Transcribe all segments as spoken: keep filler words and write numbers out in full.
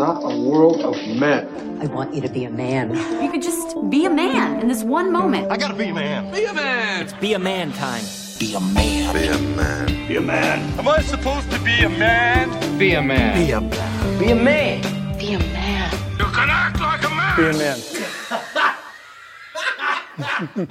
not a world of men. I want you to be a man. You could just be a man in this one moment. I gotta be a man. Be a man. It's be a man time. Be a man. Be a man. Be a man. Am I supposed to be a man? Be a man. Be a man. Be a man. Be a man. You can act like a man. Be a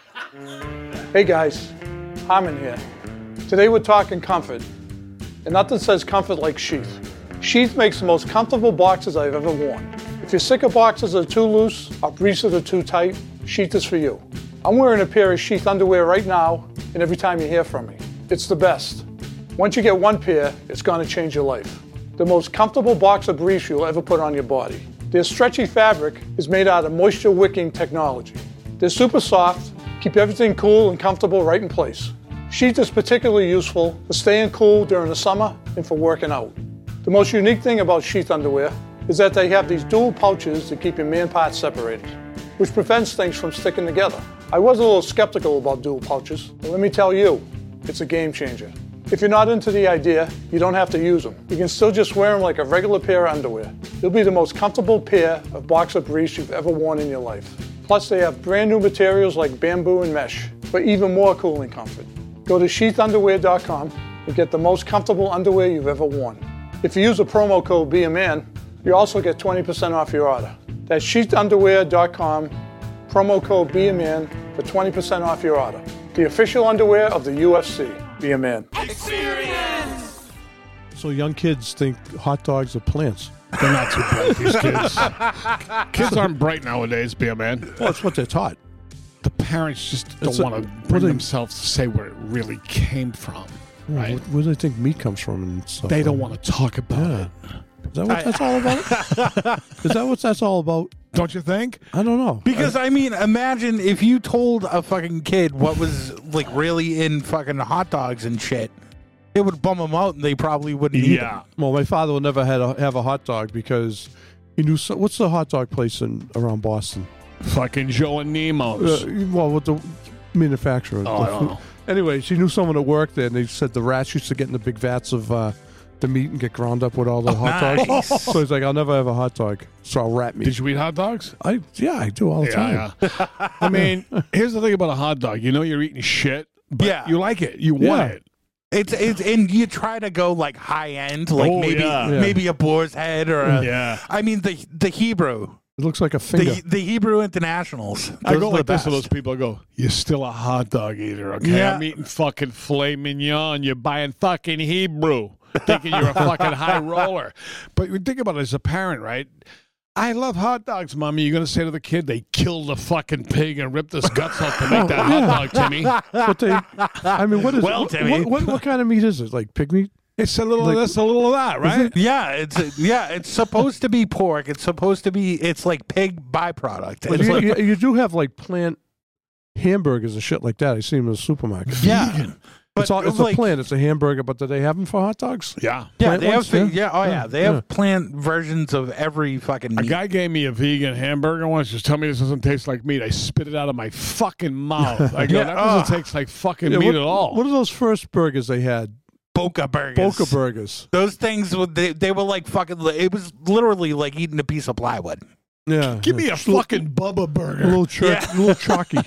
man. Hey guys, Harmon here. Today we're talking comfort. And nothing says comfort like Sheath. Sheath makes the most comfortable boxers I've ever worn. If you're sick of boxers that are too loose or briefs that are too tight, Sheath is for you. I'm wearing a pair of Sheath underwear right now, and every time you hear from me. It's the best. Once you get one pair, it's gonna change your life. The most comfortable boxer briefs you'll ever put on your body. Their stretchy fabric is made out of moisture wicking technology. They're super soft, keep everything cool and comfortable right in place. Sheath is particularly useful for staying cool during the summer and for working out. The most unique thing about Sheath underwear is that they have these dual pouches to keep your man parts separated, which prevents things from sticking together. I was a little skeptical about dual pouches, but let me tell you, it's a game changer. If you're not into the idea, you don't have to use them. You can still just wear them like a regular pair of underwear. They'll be the most comfortable pair of boxer briefs you've ever worn in your life. Plus, they have brand new materials like bamboo and mesh for even more cooling comfort. Go to sheath underwear dot com and get the most comfortable underwear you've ever worn. If you use the promo code Be A Man, you also get twenty percent off your order. That's sheath underwear dot com, promo code Be A Man for twenty percent off your order. The official underwear of the U F C. Be a man. Experience! So young kids think hot dogs are plants. They're not too bright, these kids. Kids aren't bright nowadays, Be A Man. Well, that's what they're taught. The parents just It's don't a- want to bring they- themselves to say where it really came from, right? Where, where do they think meat comes from and stuff? They don't want to talk about Yeah. it. Is that what that's all about? Is that what that's all about? Don't you think? I don't know. Because I mean, imagine if you told a fucking kid what was like really in fucking hot dogs and shit, it would bum them out, and they probably wouldn't eat Yeah. them. Well, my father will never had a, have a hot dog because he knew. So, what's the hot dog place in around Boston? Fucking Joe and Nemo's. Uh, well, with the manufacturer. Oh, the I don't food- know. Anyways, he knew someone that worked there, and they said the rats used to get in the big vats of uh, the meat and get ground up with all the hot nice. dogs. So he's like, I'll never have a hot dog. So I'll rat meat. Did you eat hot dogs? I yeah, I do all the time. Yeah, yeah. I mean, here's the thing about a hot dog. You know you're eating shit, but Yeah. you like it. You Yeah. want it. It's it's and you try to go like high end, like Oh, maybe yeah. Yeah. maybe a boar's head or a, Yeah. I mean the the Hebrew, It looks like a finger. the the Hebrew Internationals. I Those go are the like this to best. those people. I go, you're still a hot dog eater, okay? Yeah. I'm eating fucking filet mignon. You're buying fucking Hebrew, thinking you're a fucking high roller. But you think about it as a parent, right? I love hot dogs, Mommy. You're going to say to the kid, they killed a fucking pig and ripped his guts out to make that hot dog, Timmy. But they, I mean, what is Well, what, Timmy. what, what, what kind of meat is it? Like pig meat? It's a little Like- of this, a little of that, right? Yeah, it's yeah, it's supposed to be pork. It's supposed to be it's like pig byproduct. But It's you, like- you, you do have like plant hamburgers and shit like that. I see them in the supermarket. yeah, but It's, all, it's like, a plant. It's a hamburger, but do they have them for hot dogs? Yeah. Yeah, plant they ones, have yeah? yeah, oh yeah, Yeah, they have yeah. plant versions of every fucking A meat. guy gave me a vegan hamburger once. Just tell me this doesn't taste like meat. I spit it out of my fucking mouth. I go, Yeah, that doesn't uh, taste like fucking Yeah, meat what, at all. What are those first burgers they had? Boca burgers. Boca burgers. Those things, would- they, they were like fucking, it was literally like eating a piece of plywood. Yeah. Give me a Just little- fucking Bubba a burger. little, church, Yeah. a little chalky.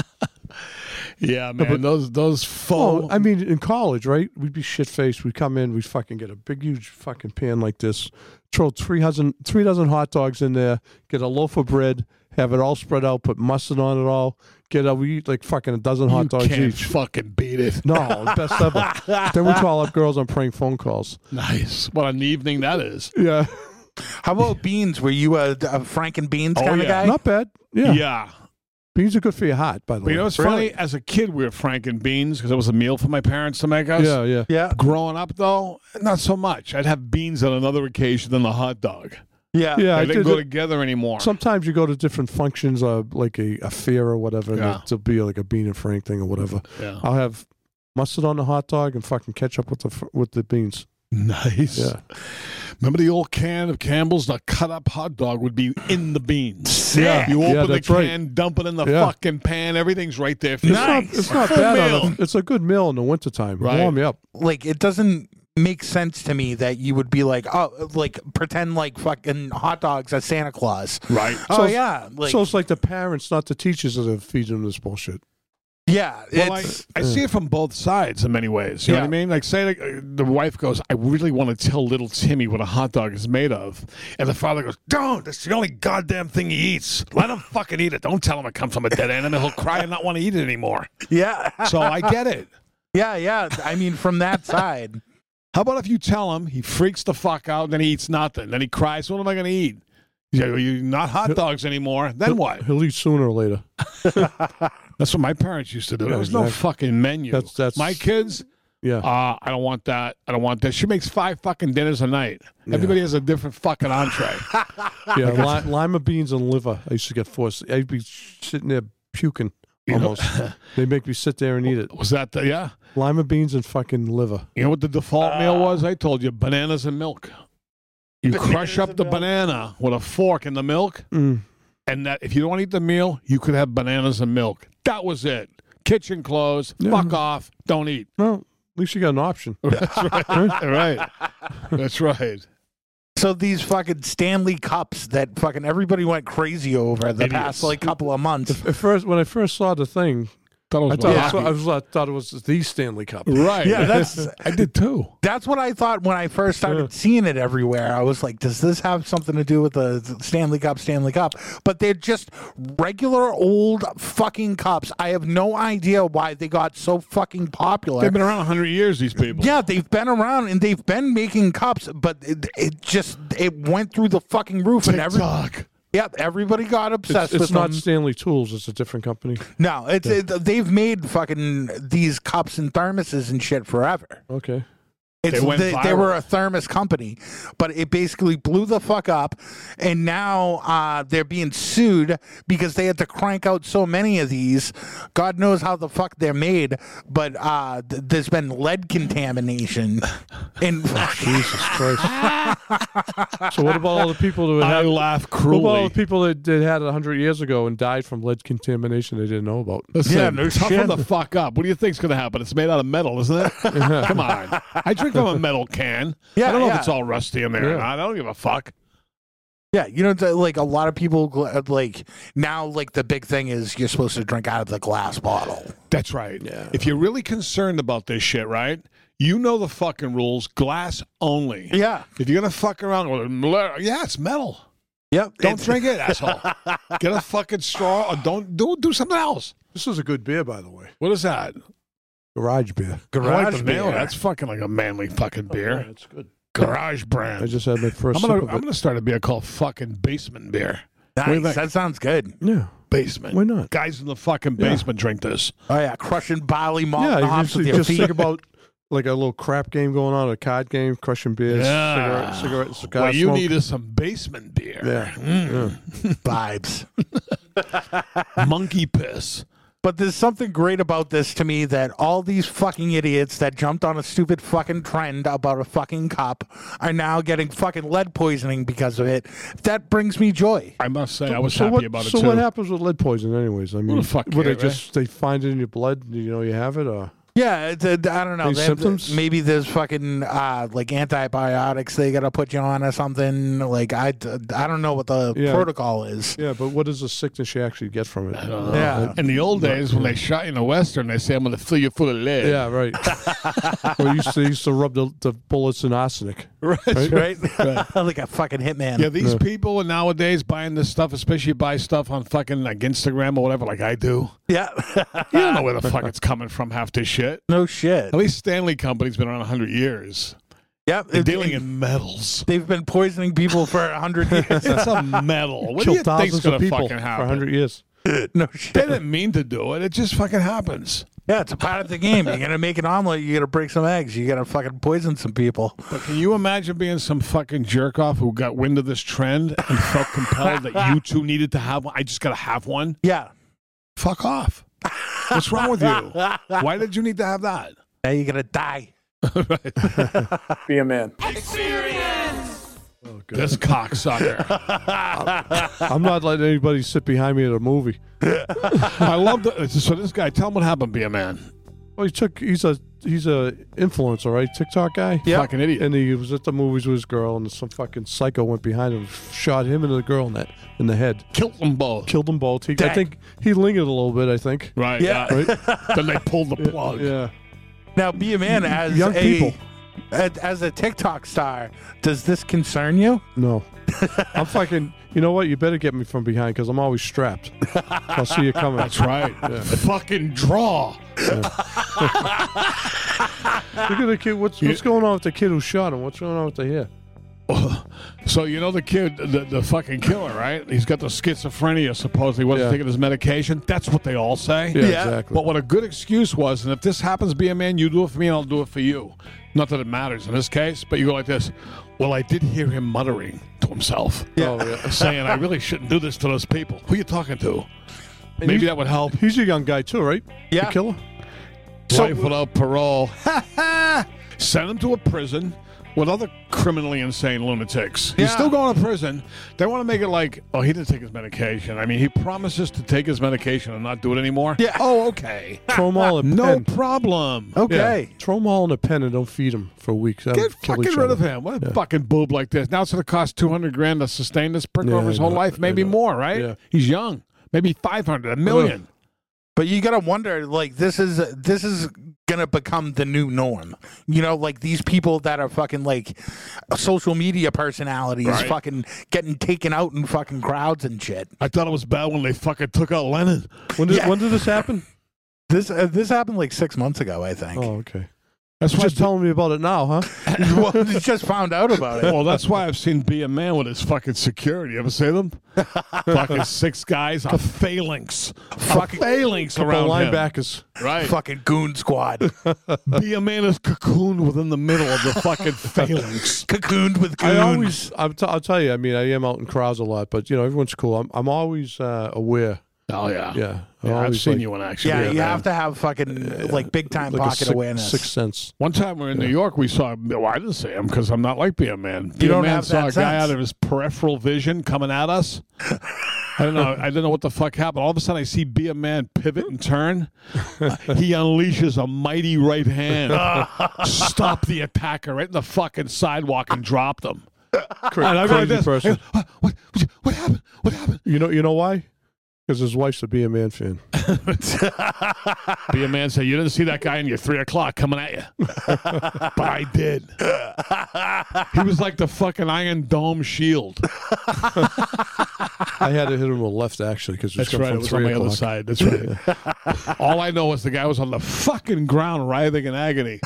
Yeah, man. but- those those faux. Oh, I mean, in college, right? We'd be shit faced. We'd come in, we'd fucking get a big, huge fucking pan like this, throw three dozen, three dozen hot dogs in there, get a loaf of bread, have it all spread out, put mustard on it all. Get a, we eat like fucking a dozen hot you dogs can't each. fucking beat it. No, best ever. Then we call up girls on prank phone calls. Nice. What an evening that is. Yeah, How about beans? Were you a, a Frank and Beans Oh, kind of yeah. guy? not bad. Yeah. Yeah. Beans are good for your heart, by the But way. you know what's Really? funny? As a kid, we were Franken beans because it was a meal for my parents to make us. Yeah, yeah. Yeah. Growing up, though, not so much. I'd have beans on another occasion than the hot dog. Yeah. Yeah, They I didn't did go it- together anymore. Sometimes you go to different functions, uh, like a, a fair or whatever, and Yeah. it'll be like a bean and frank thing or whatever. Yeah. I'll have mustard on the hot dog and fucking ketchup with the fr- with the beans. Nice. Yeah. Remember the old can of Campbell's? The cut up hot dog would be in the beans. Yeah. You Yeah, open the that's right. can, dump it in the Yeah. fucking pan. Everything's right there for It's you. not, it's not Full bad. meal. On a, it's a good meal in the wintertime. Right. Warm me up. Like, it doesn't makes sense to me that you would be like, oh, like pretend like fucking hot dogs are Santa Claus. Right. Oh, So- yeah. Like, so it's like the parents, not the teachers, that are feeding them this bullshit. yeah. Well, I, It's, I see it from both sides in many ways. You know Yeah. what I mean? Like, say like, uh, the wife goes, I really want to tell little Timmy what a hot dog is made of. And the father goes, don't. That's the only goddamn thing he eats. Let him fucking eat it. Don't tell him it comes from a dead animal. He'll cry and not want to eat it anymore. yeah. So I get it. yeah, yeah. I mean, from that side. How about if you tell him, he freaks the fuck out, then he eats nothing. Then he cries, what am I going to eat? He's like, well, you're not hot dogs anymore. Then what? He'll eat sooner or later. That's what my parents used to do. Yeah, There was no exactly. fucking menu. That's- that's- my kids, Yeah. uh, I don't want that. I don't want that. She makes five fucking dinners a night. Everybody has a different fucking entree. Yeah, li- lima beans and liver. I used to get forced. I'd be sitting there puking You know- almost. They make me sit there and eat it. Was that the, yeah? Lima beans and fucking liver. You know what the default meal was? I told you, bananas and milk. You crush Bananas up and the milk. banana with a fork in the milk, Mm. and that if you don't eat the meal, you could have bananas and milk. That was it. Kitchen closed. Yeah. Fuck off. Don't eat. Well, at least you got an option. That's right. right. That's right. So these fucking Stanley Cups that fucking everybody went crazy over the Idiots. past like couple of months. At first, when I first saw the thing, Thought it was I thought, about I, was, hockey. I was- I thought it was the Stanley Cup. Right. Yeah, that's I did too. that's what I thought when I first started Yeah. seeing it everywhere. I was like, does this have something to do with the Stanley Cup, Stanley Cup? But they're just regular old fucking cups. I have no idea why they got so fucking popular. They've been around a hundred years. These people. Yeah, they've been around and they've been making cups, but it, it just it went through the fucking roof and every TikTok. yeah, everybody got obsessed It's, it's with not them. Stanley Tools. It's a different company. No, it's it, they've made fucking these cups and thermoses and shit forever. Okay. It's, They went they, they viral. were a thermos company, but it basically blew the fuck up, and now uh, they're being sued because they had to crank out so many of these. God knows how the fuck they're made, but uh, th- there's been lead contamination. And Jesus Christ. So what about all the people who I had laugh What about all cruelly. the people that, that had it a hundred years ago and died from lead contamination they didn't know about? Listen, Yeah, no toughen shit. the fuck up. What do you think's going to happen? It's made out of metal, isn't it? Come on. I drink from a metal can. Yeah, I don't know yeah. if it's all rusty in there or Yeah. not. I don't give a fuck. yeah, you know, the- like a lot of people, gl- like now, like the big thing is you're supposed to drink out of the glass bottle. That's right. Yeah. If you're really concerned about this shit, right? You know the fucking rules. Glass only. Yeah. If you're going to fuck around with it, yeah, it's metal. Yep. Don't It's- drink it, asshole. Get a fucking straw or don't do do something else. This is a good beer, by the way. What is that? Garage beer. I like Garage the beer. name. That's fucking like a manly fucking beer. It's good. Garage brand. I just had my first I'm gonna sip of I'm it. gonna start a beer called fucking Basement Beer. What do you Nice. think? That sounds good. Yeah. Basement. Why not? Guys in the fucking Yeah. basement drink this. Oh yeah, crushing barley malt Yeah, you hops just, with your just feet. think about like a little crap game going on, a card game, crushing beers, Yeah. cigarette, cigarette, cigar What you smoke. need is some basement beer. Yeah. Mm. vibes. Monkey piss. But there's something great about this to me that all these fucking idiots that jumped on a stupid fucking trend about a fucking cup are now getting fucking lead poisoning because of it. That brings me joy. I must say, I was so happy what, about it so too. what happens with lead poison, anyways? I mean, the fuck would they care, just they find it in your blood? You know, you have it, or Yeah, it's a, I don't know. Any They- symptoms? Maybe there's fucking uh, like antibiotics they gotta put you on or something. Like I, I don't know what the Yeah. protocol is. yeah. But what is the sickness you actually get from it? I don't know. Yeah. In the old days, when they shot you in the Western, they say, I'm going to fill you full of lead. Yeah, right. well, used to used to rub the, the bullets in arsenic. Right. Right? Like a fucking hitman. Yeah, these Yeah. people are nowadays buying this stuff, especially buy stuff on fucking like Instagram or whatever, like I do. Yeah. You don't know where the fuck it's coming from, half this shit. No shit. At least Stanley Company's been around one hundred years. Yeah. They're it- dealing it- in metals. They've been poisoning people for a hundred years. It's a metal. What do you Killed think's thousands going of to people fucking for happen? a hundred years. No They shit. didn't mean to do it. It just fucking happens. Yeah, it's a part of the game. You're gonna make an omelet. You gotta break some eggs. You gotta fucking poison some people. But can you imagine being some fucking jerk off who got wind of this trend and felt compelled that you too needed to have one? I just got to have one. Yeah. Fuck off. What's wrong with you? Why did you need to have that? Now you're gonna die. Be a man. This cocksucker. I'm not letting anybody sit behind me at a movie. I love the. So this guy, tell him what happened. Be a man. Well, he took. He's a he's a influencer, right? TikTok guy. Yeah. Fucking idiot. And he was at the movies with his girl, and some fucking psycho went behind him, shot him and the girl in that in the head, Killed them both. killed them both. He, I Dang. think he lingered a little bit. I think. Right. Yeah. Yeah. Right. Then they pulled the plug. Yeah. Now, be a man as Young a people. as, as a TikTok star. Does this concern you? No. I'm fucking. You know what? You better get me from behind because I'm always strapped. I'll see you coming. That's right. Fucking draw. Look at the kid. What's what's going on with the kid who shot him? What's going on with the hair? So you know the kid, the, the fucking killer, right? He's got the schizophrenia. Supposedly wasn't Yeah. taking his medication. That's what they all say. Yeah, Yeah. exactly. But what a good excuse was, and if this happens, be a man, you do it for me, and I'll do it for you. Not that it matters in this case, but you go like this. Well, I did hear him muttering to himself, Oh, yeah. saying, "I really shouldn't do this to those people." Who you talking to? And Maybe he's- that would help. He's a young guy too, right? Yeah. The killer. Life without parole. Send him to a prison with other criminally insane lunatics. He's Yeah. still going to prison. They want to make it like, oh, he didn't take his medication. I mean, he promises to take his medication and not do it anymore. Yeah. Oh, okay. Throw them all in a No pen. problem. Okay. Yeah. Throw them all in a pen and don't feed them for weeks. Let 'em Get kill fucking each rid other. of him. What a Yeah. fucking boob like this. Now it's going to cost two hundred grand to sustain this prick Yeah, over his I whole know. life, I maybe know. more, right? Yeah. He's young. Maybe five hundred, a million. But you gotta wonder, like this is this is gonna become the new norm. You know, like these people that are fucking like social media personalities, Right. fucking getting taken out in fucking crowds and shit. I thought it was bad when they fucking took out Lennon. When did Yeah. when did this happen? This uh, this happened like six months ago, I think. Oh, okay. That's You're why just telling me about it now, huh? Well, you just found out about it. Well, that's why I've seen Be a Man with his fucking security. You ever see them? fucking six guys, a phalanx. Fucking- a phalanx Couple around him. linebackers. Right. Fucking goon squad, Be a Man is cocooned within the middle of the fucking phalanx. cocooned with goons. I always, I'm t- I'll tell you. I mean, I am out in crowds a lot, but you know, everyone's cool. I'm, I'm always uh, aware. Oh, yeah. Yeah, I'm Yeah, I've always seen like- you in action. yeah, Be a you Man. have to have fucking like big time like a pocket six- awareness. Sixth sense. One time we were in New York, we saw, well, I didn't see him because I'm not like Be a Man. Be You a don't Man have saw that a guy sense. out of his peripheral vision coming at us. I don't know. I didn't know what the fuck happened. All of a sudden, I see Be a Man pivot and turn. He unleashes a mighty right hand, stop the attacker right in the fucking sidewalk, and dropped him. Cra- And I go like crazy this. person. What, what, what happened? What happened? You know, you know why? Because his wife's a Be a Man fan. Be a Man said, "You didn't see that guy in your three o'clock coming at you," but I did. He was like the fucking Iron Dome shield. I had to hit him with left actually because That's right. It was on the other side. That's right. All I know is the guy was on the fucking ground writhing in agony.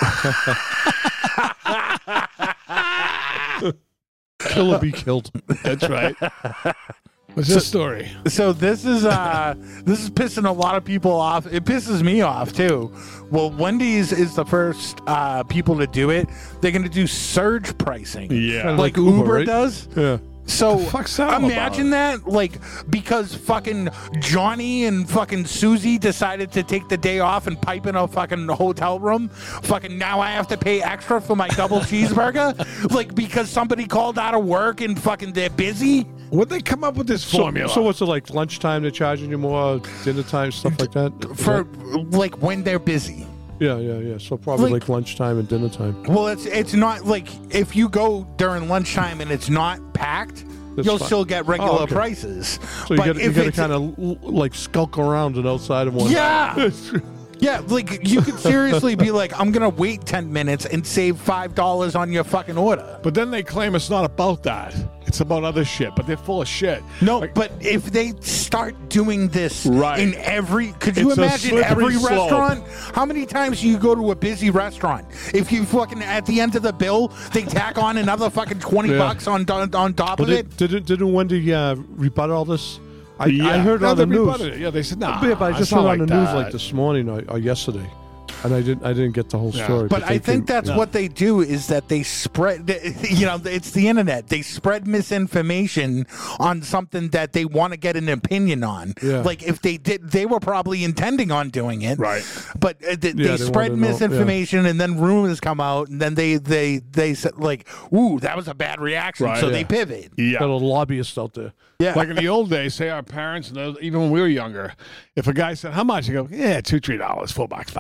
Kill or be killed. That's right. What's this story? So this is uh this is pissing a lot of people off. It pisses me off too. Well, Wendy's is the first uh people to do it. They're gonna do surge pricing. Yeah. Kinda Like, like Uber, Uber right? does. Yeah. So fuck's that all imagine that, like, because fucking Johnny and fucking Susie decided to take the day off and pipe in a fucking hotel room. Fucking now I have to pay extra for my double cheeseburger, like because somebody called out of work and fucking they're busy. Would they come up with this So, formula? so what's it like? Lunchtime they're charging you more, dinner time, stuff like that? Is For that- like when they're busy. yeah, yeah, yeah. So probably Like- like, lunchtime and dinner time. Well, it's it's not like if you go during lunchtime and it's not packed, That's you'll fine. still get regular Oh, okay. prices. So you But got you if got to it's- kind of like skulk around and outside of one. Yeah. Yeah, like you could seriously be like, I'm gonna wait ten minutes and save five dollars on your fucking order. but then they claim it's not about that. It's about other shit, but they're full of shit. No, Like, but if they start doing this Right. in every, could you It's a imagine slippery every slope. restaurant? How many times do you go to a busy restaurant? If you fucking at the end of the bill, they tack on another fucking twenty Yeah. bucks on on, on top But of it. did, didn't didn't Wendy uh, rebut all this? I, yeah. I heard No, on the they news. rebutted it. Yeah, they said, no. Yeah, but I just it's heard not on the like news that. like this morning or, or yesterday, and I didn't I didn't get the whole Yeah. story. But I they think came- that's no. what they do is that they spread, you know, it's the internet. They spread misinformation on something that they want to get an opinion on. Yeah. Like if they did, they were probably intending on doing it. Right. But uh, they, Yeah, they they spread wanna know, misinformation and then rumors come out and then they, they, they said like, ooh, that was a bad reaction. Right. so Yeah. they pivot. Yeah. got a lobbyist out there. Yeah. Like in the old days, say our parents, and those, even when we were younger, if a guy said, how much? You go, yeah, two, three dollars, four bucks, five bucks. How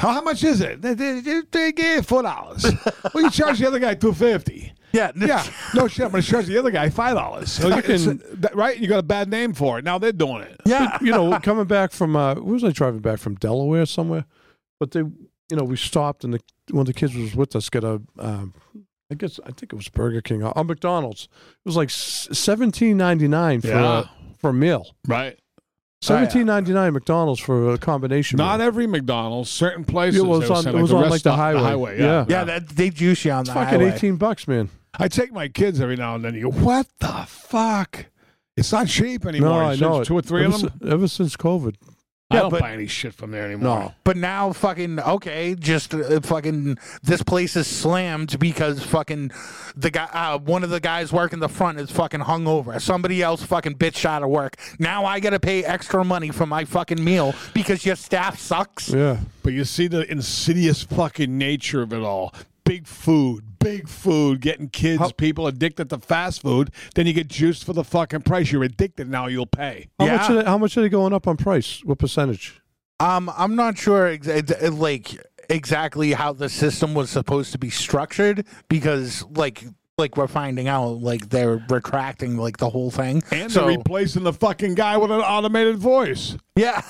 Oh, how much is it? They, they, they, they gave four dollars. Well, you charge the other guy two fifty. Yeah, Yeah, no shit. I'm gonna charge the other guy five dollars. So right? You got a bad name for it. Now they're doing it. yeah. You know, coming back from uh, where was I driving back from Delaware somewhere? But they, you know, we stopped and the one of the kids was with us. Got a, um, I guess I think it was Burger King or McDonald's. It was like seventeen ninety nine for Yeah. a, for a meal. Right. Seventeen ninety nine McDonald's for a combination. Not meal. every McDonald's. Certain places. It was they were on- saying, it was the on, rest like, the stop- highway. highway. Yeah. Yeah. Yeah, that they juice you on the It's fucking highway. eighteen bucks, man. I take my kids every now and then. You go, what the fuck? It's not cheap anymore. No, I Since know it. Two or three ever, of them. si- ever since COVID. I Yeah, don't but- buy any shit from there anymore. No. But now, fucking okay, just uh, fucking this place is slammed because fucking the guy, uh, one of the guys working the front is fucking hungover. Somebody else fucking bitched out of work. Now I gotta pay extra money for my fucking meal because your staff sucks. Yeah. But you see the insidious fucking nature of it all. Big food, big food, getting kids, How- people addicted to fast food. Then you get juiced for the fucking price. You're addicted now. You'll pay. How Yeah. much? Are they, how much are they going up on price? What percentage? Um, I'm not sure ex- ex- like exactly how the system was supposed to be structured because like. Like we're finding out, like they're retracting like the whole thing, And so they're replacing the fucking guy with an automated voice. yeah.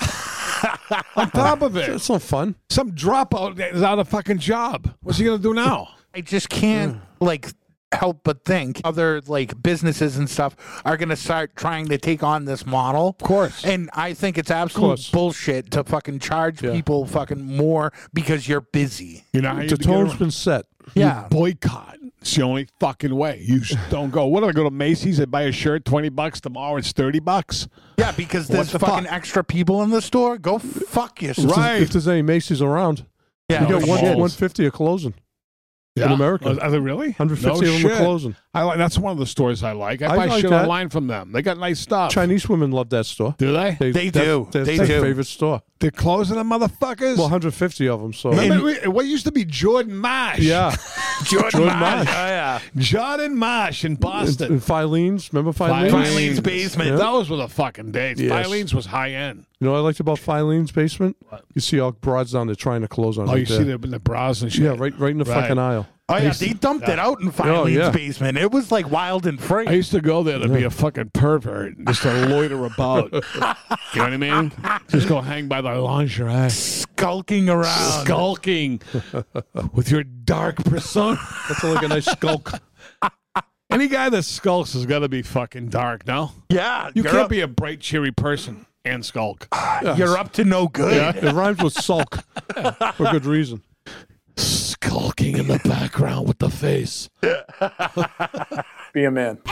On top of it, That's not fun. some dropout is out of fucking job. What's he gonna do now? I just can't like help but think other like businesses and stuff are going to start trying to take on this model. Of course. And I think it's absolute course. bullshit to fucking charge Yeah. people fucking more because you're busy. You know how you The get tone's around- been set. Yeah. boycott. It's the only fucking way. You just don't go. What do I go to Macy's and buy a shirt twenty bucks tomorrow? It's thirty bucks. Yeah, because What there's the fucking fuck? extra people in the store. Go fuck yourself. Right. If there's any Macy's around, Yeah. you No get one shit. one fifty a closing. In America. Are they really? one hundred fifty no of them shit. are closing. I like. That's one of the stores I like. I, I buy like shit that. online from them. They got nice stuff. Chinese women love that store. Do they? They that's- do. That's They their do. favorite store. They're closing them, motherfuckers. Well, one hundred fifty of them. So Remember, we- what used to be Jordan Marsh? yeah, Jordan, Jordan Marsh. Marsh. Oh, yeah. Jordan Marsh in and, Boston. and Filene's. Remember Filene's? Filene's basement. Those were the fucking days. Yes. Filene's was high end. You know what I liked about Filene's basement? You see all broads down there trying to close on. Oh, right you there. see the, the bras and shit. Yeah, right, right in the Right. fucking aisle. Oh, yeah. used They to- dumped it out in Filene's Oh, yeah. basement. It was like wild and free. I used to go there to be a fucking pervert, just to loiter about. You know what I mean? Just go hang by the lingerie. Skulking around. Skulking with your dark persona. That's like a nice skulk. Any guy that skulks has got to be fucking dark, no? Yeah. You you're can't up, be a bright, cheery person and skulk. You're up to no good. It rhymes with sulk for good reason. Skulking in the background with the face. Be a man.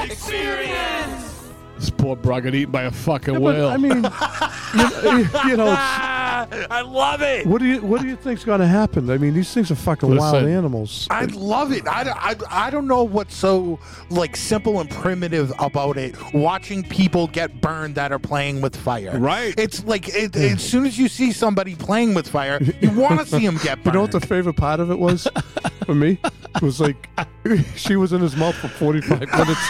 This poor bro got eaten by a fucking But, whale. I mean, you, you know, it's, I love it. what do you what do you think's going to happen? I mean, these things are fucking wild Listen. animals. I love it. I, I, I don't know what's so like simple and primitive about it. Watching people get burned that are playing with fire. Right. It's like it, as soon as you see somebody playing with fire, you want to see them get burned. You know what the favorite part of it was for me? It was like she was in his mouth for forty-five minutes.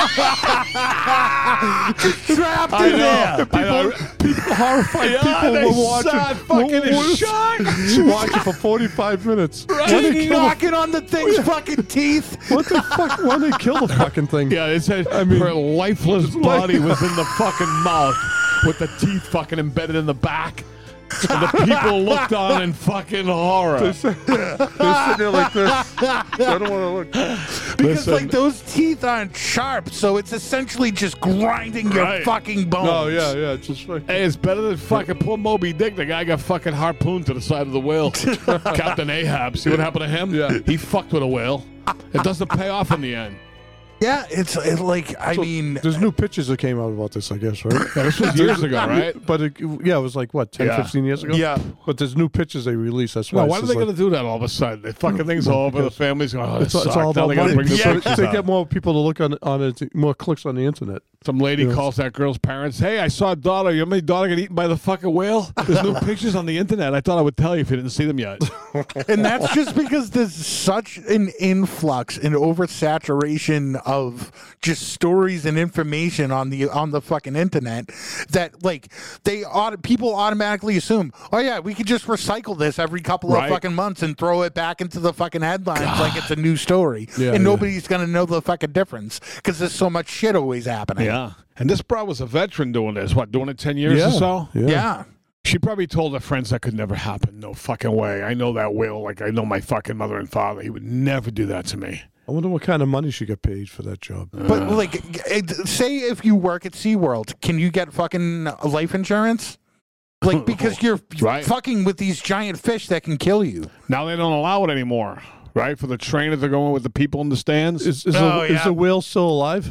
trapped I in know. there. People, people horrified Yeah, people they were watching. sat fucking were- in were- shock. watching for forty-five minutes. Why they Just kill the, knocking on the thing's fucking teeth. what the fuck? Why they kill the fucking thing? Yeah, it said I mean- her lifeless body was in the fucking mouth with the teeth fucking embedded in the back. And the people looked on in fucking horror. They're sitting there like this. I don't want to look. Because Listen. like those teeth aren't sharp, so it's essentially just grinding your Right. fucking bones. No, yeah, yeah. It's just like. Hey, it's better than fucking poor Moby Dick. The guy got fucking harpooned to the side of the whale. Captain Ahab. See what happened to him? Yeah. He fucked with a whale. It doesn't pay off in the end. Yeah, it's, it's like I So, mean, there's new pictures that came out about this, I guess, right? Yeah, this was years ago, right? But it, yeah, it was like what, ten, Yeah. fifteen years ago. Yeah. But there's new pictures they released. That's why. Well, it's why are just they like- going to do that all of a sudden? The fucking thing's all over. The family's going, oh, It's, this it's sucked. all Now about they gotta money. bring the Yeah. pictures They out. get more people to look on on it, more clicks on the internet. Some lady Yeah. calls that girl's parents. Hey, I saw a daughter. Your my daughter got eaten by the fucking whale. There's new pictures on the internet. I thought I would tell you if you didn't see them yet. And that's just because there's such an influx and oversaturation of just stories and information on the on the fucking internet that like they auto, people automatically assume, oh yeah, we could just recycle this every couple Right. of fucking months and throw it back into the fucking headlines God. like it's a new story, Yeah, and yeah. nobody's gonna know the fucking difference because there's so much shit always happening. Yeah. And this bro was a veteran doing this. What, doing it ten years yeah. or so? Yeah. yeah. She probably told her friends that could never happen. No fucking way. I know that will. Like, I know my fucking mother and father. He would never do that to me. I wonder what kind of money she got paid for that job. But like, it- say if you work at SeaWorld, can you get fucking life insurance? Like, because you're Right. fucking with these giant fish that can kill you. Now they don't allow it anymore, right? For the trainers to go in with the people in the stands. Is, is, Oh, the, yeah. is the whale still alive?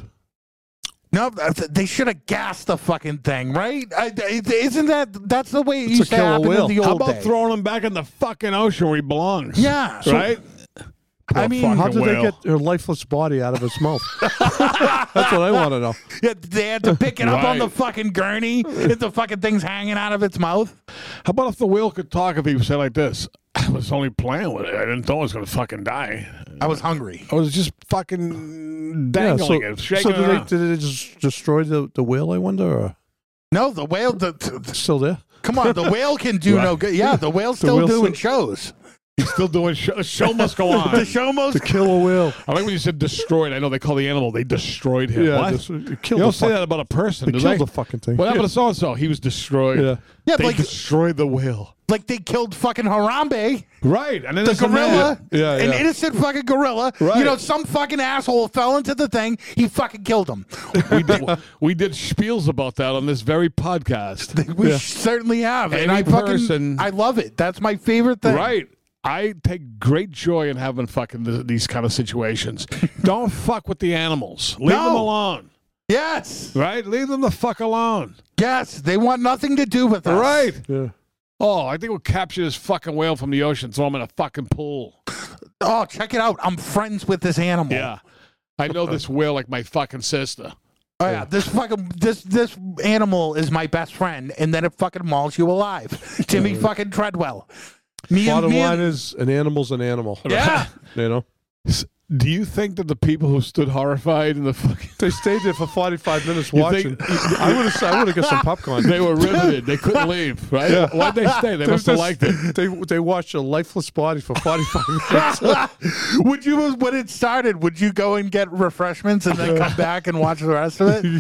No, th- they should have gassed the fucking thing, right? I, I- isn't that that's the way it It's used a to killer happen whale. in the How old about day? throwing him back in the fucking ocean where he belongs? Yeah. So- Right? I Poor mean, fucking How did whale. they get her lifeless body out of its mouth? That's what I want to know. Yeah, they had to pick it up on Right. the fucking gurney. If the fucking thing's hanging out of its mouth. How about if the whale could talk if he said like this? I was only playing with it. I didn't know it was going to fucking die. I was hungry. I was just fucking Yeah, dangling so, it, shaking so it did, they, around. did they just destroy the, the whale, I wonder? Or No, the whale. The, the- still there? come on, the whale can do no Right. good. Yeah, the whale's still whale's doing still- shows. He's still doing show. The show must go on. The show must. To kill a whale. I like when you said destroyed. I know they call the animal. They destroyed him. Yeah, What? just, uh, you killed don't the say fuck- that about a person, They do killed they? the fucking thing. What happened to so and so? He was destroyed. Yeah. Yeah, They like destroyed the whale. like they killed fucking Harambe, Right, and then the it's a man. gorilla, Yeah, an yeah. innocent fucking gorilla. Right. You know, some fucking asshole fell into the thing. He fucking killed him. We did, we did spiels about that on this very podcast. We certainly have, and Any I fucking person- I love it. That's my favorite thing. Right. I take great joy in having fucking th- these kind of situations. Don't fuck with the animals. Leave No. them alone. Yes. Right? Leave them the fuck alone. Yes. They want nothing to do with us. Right. Yeah. Oh, I think we'll capture this fucking whale from the ocean, throw him in a fucking pool. Oh, check it out. I'm friends with this animal. Yeah. I know this whale like my fucking sister. Oh yeah, this fucking this this animal is my best friend, and then it fucking mauls you alive. Timmy fucking Treadwell. Me and Bottom me line and, is, an animal's an animal. yeah. You know? S- Do you think that the people who stood horrified in the fucking They stayed there for forty-five minutes You watching. think- I would have I would have got some popcorn. they were riveted. They couldn't leave, right? Yeah. Why'd they stay? They must have liked it. They they watched a lifeless body for forty-five minutes. Would you when it started? Would you go and get refreshments and then come back and watch the rest of it?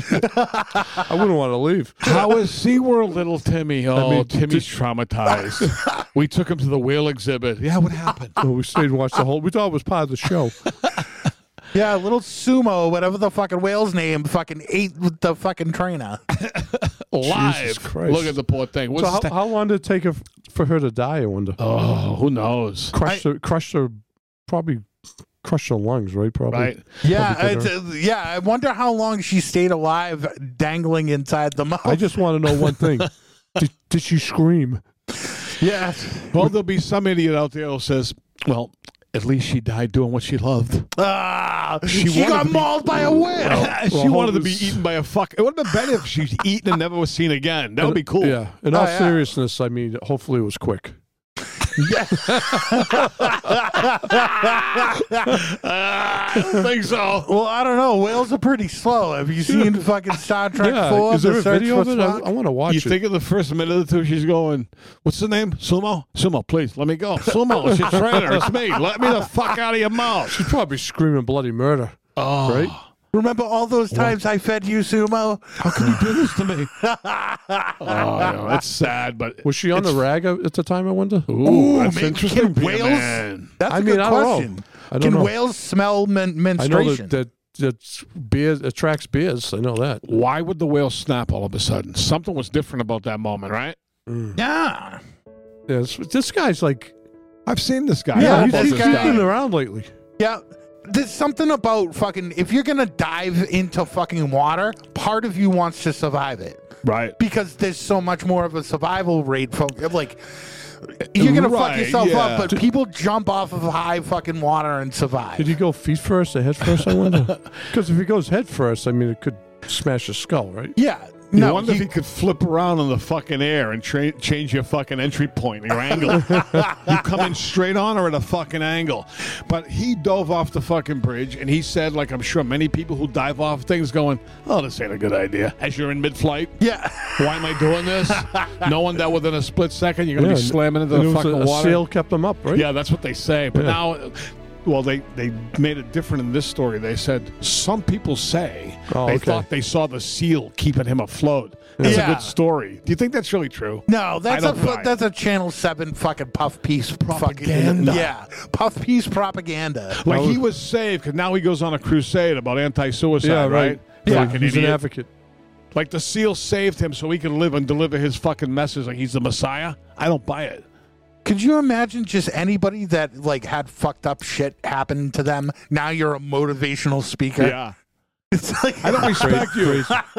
I wouldn't want to leave. How is SeaWorld, little Timmy? Oh, mean, Timmy's traumatized. We took him to the whale exhibit. Yeah, what happened? So we stayed and watched the whole. We thought it was part of the show. Yeah, little Sumo, whatever the fucking whale's name, fucking ate the fucking trainer. Live. Christ. Look at the poor thing. What's So how, sta- how long did it take her, for her to die? I wonder. oh, who knows? Crushed her, crushed her, probably crushed her lungs, right? Probably. Right. Yeah, Probably it's, could've- uh, yeah. I wonder how long she stayed alive, dangling inside the mouth. I just want to know one thing. Did, did she scream? yes. Well, there'll be some idiot out there who says, well, at least she died doing what she loved. Ah, She she, wanted got to be- mauled by a whale. she well, wanted to be this- eaten by a fuck. It would have been better if she's eaten and never was seen again. That would be cool. Yeah. In Oh, all yeah. seriousness, I mean, hopefully it was quick. Uh, I don't think so. Well, I don't know. Whales are pretty slow. Have you seen fucking Star Trek Four? Is there The a Search video for of it? I, Spock? I want to watch You it. think of the first minute or two, she's going, what's the name? Sumo? Sumo, please, let me go. Sumo, it's your trainer. It's me. Let me the fuck out of your mouth. She's probably screaming bloody murder. Oh. Right? Remember all those times I fed you sumo? How can you do this to me? oh, no, that's sad, but Was she on it's- the rag at the time, I wonder? Ooh, that's man, interesting. can being a whales- man. That's I a mean, good I don't know. question. I don't Can know. whales smell men- I know menstruation? that, that, that beer attracts beers. I know that. Why would the whale snap all of a sudden? Something was different about that moment, right? yeah. Yeah, this, this guy's like, I've seen this guy. Yeah, I know he's, about this he's this guy- been guy. around lately. Yeah. There's something about fucking, if you're going to dive into fucking water, part of you wants to survive it. Right. Because there's so much more of a survival rate. For, like, you're going to fuck Right, yourself yeah. up, but people jump off of high fucking water and survive. Did he go feet first or head first, I wonder? Because if he goes head first, I mean, it could smash his skull, right? Yeah, You No, wonder he- if he could flip around in the fucking air and tra- change your fucking entry point, your angle. You come in straight on or at a fucking angle. But he dove off the fucking bridge, and he said, like I'm sure many people who dive off things going, oh, this ain't a good idea. As you're in mid-flight, Yeah. why am I doing this? Knowing that within a split second you're going to Yeah, be slamming into and the it was fucking a, a water. sail kept them up, right? Yeah, that's what they say. But Yeah. now, well, they, they made it different in this story. They said some people say Oh, they okay. thought they saw the seal keeping him afloat. That's Yeah. a good story. Do you think that's really true? No, that's I a don't buy it. that's a Channel Seven fucking puff piece Propaganda. Fucking, yeah, puff piece propaganda. Like Well, he was saved because now he goes on a crusade about anti-suicide, Yeah, right? right. Yeah, Fucking He's idiot. an advocate. Like the seal saved him so he can live and deliver his fucking message like he's the Messiah. I don't buy it. Could you imagine just anybody that like had fucked up shit happen to them? Now you're a motivational speaker. Yeah. It's like I don't respect you.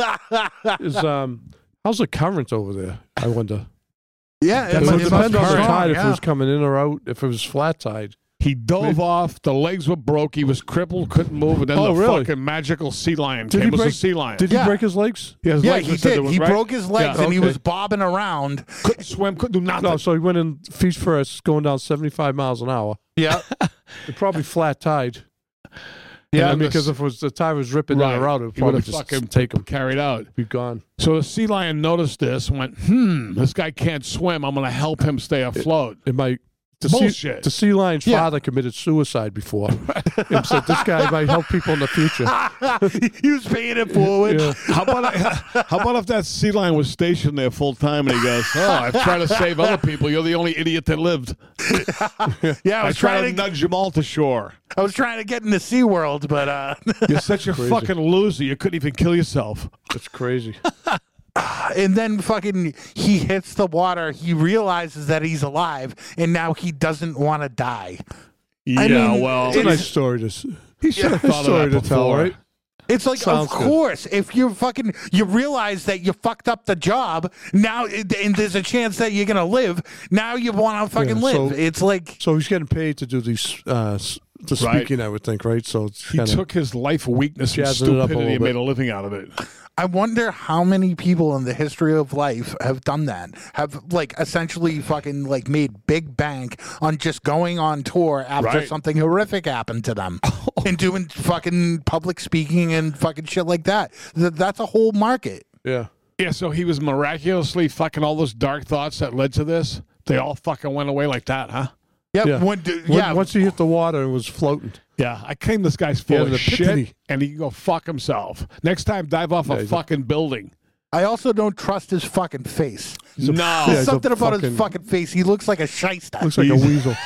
Is um, how's the current over there? I wonder. yeah, It it, would it depend must on the be tide if yeah. it was coming in or out. If it was flat tide. He dove off. The legs were broke. He was crippled, couldn't move, and then Oh, the really? fucking magical sea lion Did came. he Was break- a sea lion. Did Yeah. he break his legs? Yeah, his Yeah, legs he were said did. they were- He right? broke his legs Yeah. and he Okay. was bobbing around. Couldn't swim. Couldn't do nothing. No, so he went in feet first, going down seventy-five miles an hour. Yeah, It probably flat tide. yeah. And because if it was the tide was ripping Right. in or out, it would He probably would've just fucking take him, carried out. be gone. So the sea lion noticed this and went, hmm, this guy can't swim. I'm going to help him stay afloat. It might. The sea, Bullshit. the sea lion's Yeah. father committed suicide before. And said this guy might help people in the future. he was paying it forward. Yeah. How about I, how about if that sea lion was stationed there full time and he goes, oh, I've tried to save other people. You're the only idiot that lived. Yeah, I I was tried trying to to. nudge them all to shore. I was trying to get into SeaWorld, but uh, You're such a fucking loser. You couldn't even kill yourself. It's crazy. and then fucking he hits the water. He realizes that he's alive, and now he doesn't want to die. Yeah, I mean, well, It's a It's- nice story to. s- he should have thought story of that to tell, before. right? It's like, Sounds of good. course, if you're fucking, you realize that you fucked up the job now, and there's a chance that you're gonna live. Now you want to fucking Yeah, so- live. It's like, So he's getting paid to do these, uh, s- the Right. speaking, I would think, right? So it's He kinda, took his life weakness and jazzing it up a stupidity little and made bit. a living out of it. I wonder how many people in the history of life have done that. Have like essentially fucking like made big bank on just going on tour after Right. something horrific happened to them and doing fucking public speaking and fucking shit like that. Th- That's a whole market. yeah. Yeah, so he was miraculously fucking all those dark thoughts that led to this. They all fucking went away like that, huh? Yep. Yeah. When, d- When- yeah. Once he hit the water and was floating. Yeah, I claim this guy's full Yeah, of the shit, epiphany. and he can go fuck himself. Next time, dive off Yeah, a he's a- fucking building. I also don't trust his fucking face. No. Yeah, he's a Something about fucking- his fucking face. He looks like a shyster. Looks like a weasel.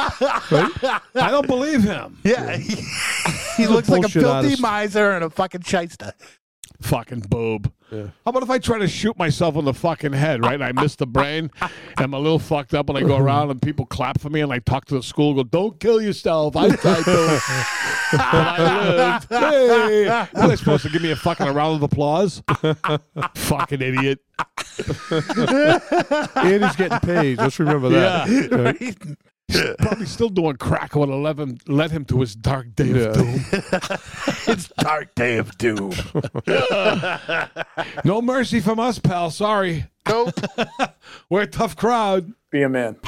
I don't believe him. yeah. He, he looks like a bullshit filthy artist. miser and a fucking shyster. Fucking boob. Yeah. How about if I try to shoot myself in the fucking head, right? I miss the brain, and I'm a little fucked up, and I go around and people clap for me, and I talk to the school, go, "Don't kill yourself. I tried to, but I lived." Hey, what are they supposed to give me a fucking round of applause? Fucking idiot. And he's getting paid. Let's remember that. Yeah. Right? Probably still doing crack when eleven led him to his dark day Yeah. of doom. It's dark day of doom. No mercy from us, pal. Sorry. Nope. We're a tough crowd. Be a man.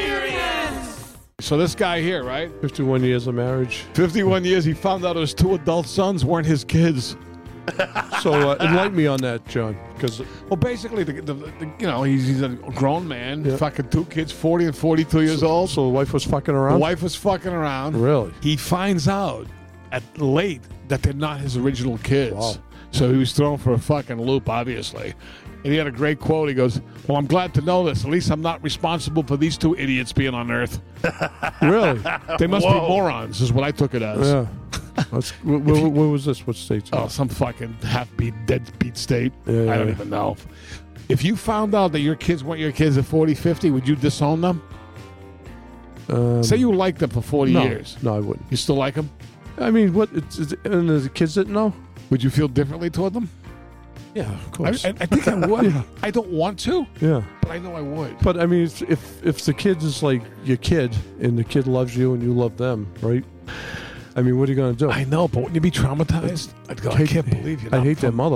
So this guy here, right? fifty-one years of marriage. fifty-one years, he found out his two adult sons weren't his kids. So uh, enlighten me on that, John. Because Well, basically, the, the, the, you know, he's, he's a grown man, Yeah. fucking two kids, forty and forty-two years old. so the wife was fucking The around. wife was fucking around. Really? He finds out at late that they're not his original kids. Wow. So he was thrown for a fucking loop, obviously. And he had a great quote. He goes, "Well, I'm glad to know this. At least I'm not responsible for these two idiots being on Earth. Really? They must be morons," is what I took it as. Yeah. That's, where, where, where was this? What state? Oh, some fucking half-beat, dead-beat state. Yeah, I don't yeah. even know. If you found out that your kids weren't your kids at forty, fifty, would you disown them? Um, Say you liked them for forty no, years. No, I wouldn't. You still like them? I mean, what? It's, it's, and the kids didn't know? Would you feel differently toward them? Yeah, of I, course. I, I think I would. Yeah. I don't want to, yeah. but I know I would. But I mean, if, if if the kid is like your kid and the kid loves you and you love them, right? I mean, what are you gonna do? I know, but wouldn't you be traumatized? I'd go, I Hate- can't believe you. I hate their mother.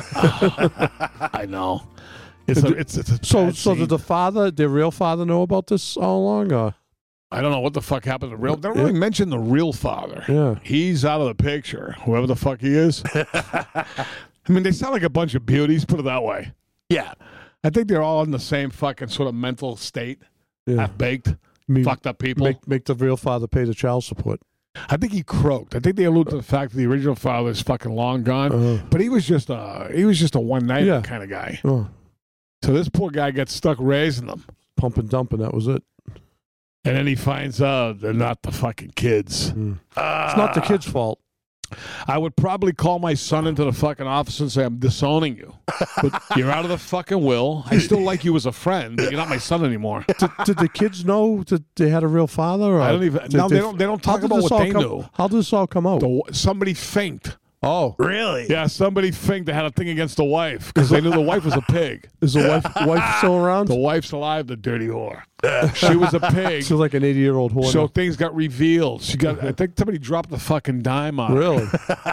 I know. It's a, it's, it's a So, bad so scene. did the father, their real father, know about this all along? Or? I don't know what the fuck happened to the real. They don't really mention the real father. Yeah. He's out of the picture. Whoever the fuck he is. I mean, they sound like a bunch of beauties. Put it that way. Yeah. I think they're all in the same fucking sort of mental state. Yeah. Half baked, I mean, fucked up people. Make, make the real father pay the child support. I think he croaked. I think they allude to the fact that the original father is fucking long gone, Uh, but he was just a he was just a one night Yeah. kind of guy. oh, So this poor guy gets stuck raising them, pump and dump, and that was it. and then he finds out they're not the fucking kids. Mm. It's not the kid's fault. I would probably call my son into the fucking office and say, I'm disowning you. But you're out of the fucking will. I still like you as a friend, but you're not my son anymore. Did, did the kids know that they had a real father? Or I don't even. did No, they don't. They don't how talk did about this what all they come- knew. How did this all come out? The, somebody finked. Oh, Really? Yeah, somebody finked they had a thing against the wife because they knew the wife was a pig. is the wife wife still around? The wife's alive, the dirty whore. She was a pig. She's like an eighty-year-old whore. So now. things got revealed. She got. I think somebody dropped the fucking dime on her. Really?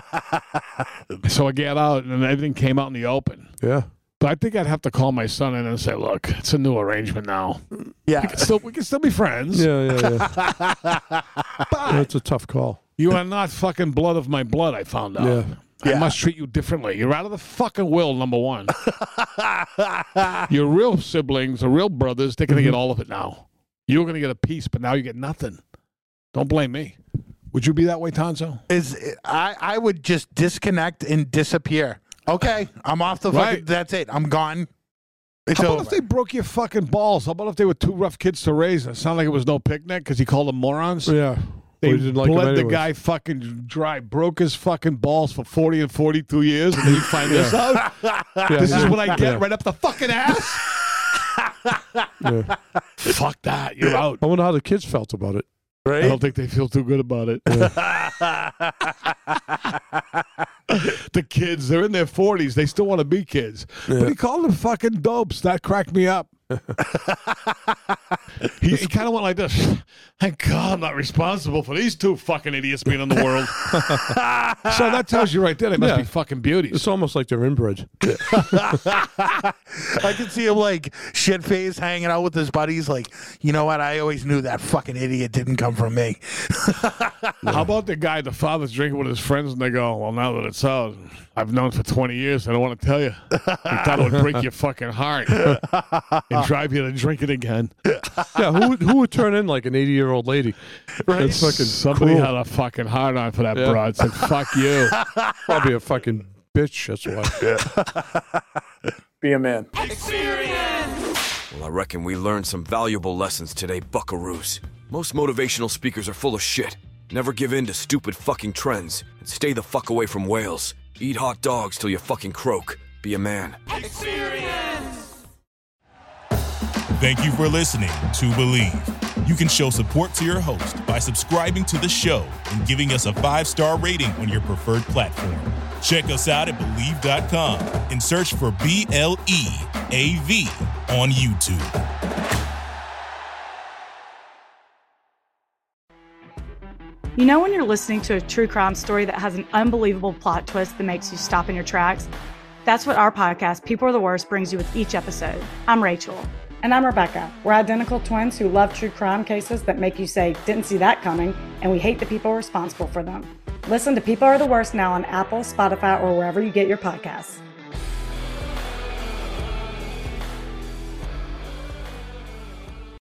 So I get out, and everything came out in the open. Yeah. But I think I'd have to call my son in and say, "Look, it's a new arrangement now. Yeah. We can still, we can still be friends. Yeah, yeah, yeah. That's a tough call. You are not fucking blood of my blood." I found out. Yeah. I Yeah. must treat you differently. You're out of the fucking will, number one. Your real siblings, the real brothers, they're going to get all of it now. You were going to get a piece, but now you get nothing. Don't blame me. Would you be that way, Tonzo? Is I I would just disconnect and disappear. Okay, I'm off the fucking. Right. That's it. I'm gone. It's How about over. if they broke your fucking balls? How about if they were two rough kids to raise? It sounded like it was no picnic because he called them morons. Yeah. They Well, you didn't like him bled the anyways. guy fucking dry, broke his fucking balls for forty and forty-two years, and then you find this out? Yeah, This is yeah. what I get Yeah. right up the fucking ass? Yeah. Fuck that. You're out. I wonder how the kids felt about it. I don't think they feel too good about it. The kids, they're in their forties. They still want to be kids. But he called them fucking dopes. That cracked me up. he he kind of went like this. Thank God I'm not responsible for these two fucking idiots being in the world. So that tells you right there they must Yeah. be fucking beauties. It's almost like they're inbred. I can see him like shit face hanging out with his buddies. Like, you know what? I always knew that fucking idiot didn't come from me. How about the guy, the father's drinking with his friends, and they go, well, now that it's out, I've known for twenty years. I don't want to tell you. He thought it would break your fucking heart and drive you to drink it again. Yeah, who would, who would turn in like an eighty-year-old lady? That's fucking Somebody cruel. had a fucking hard on for that Yeah. broad. Said, fuck you. Probably a fucking bitch. That's why. Be a man. Well, I reckon we learned some valuable lessons today, buckaroos. Most motivational speakers are full of shit. Never give in to stupid fucking trends. And stay the fuck away from whales. Eat hot dogs till you fucking croak. Be a man. Thank you for listening to Believe. You can show support to your host by subscribing to the show and giving us a five-star rating on your preferred platform. Check us out at Believe dot com and search for B L E A V on YouTube. You know when you're listening to a true crime story that has an unbelievable plot twist that makes you stop in your tracks? That's what our podcast, People Are the Worst, brings you with each episode. I'm Rachel. And I'm Rebecca. We're identical twins who love true crime cases that make you say, didn't see that coming, and we hate the people responsible for them. Listen to People Are the Worst now on Apple, Spotify, or wherever you get your podcasts.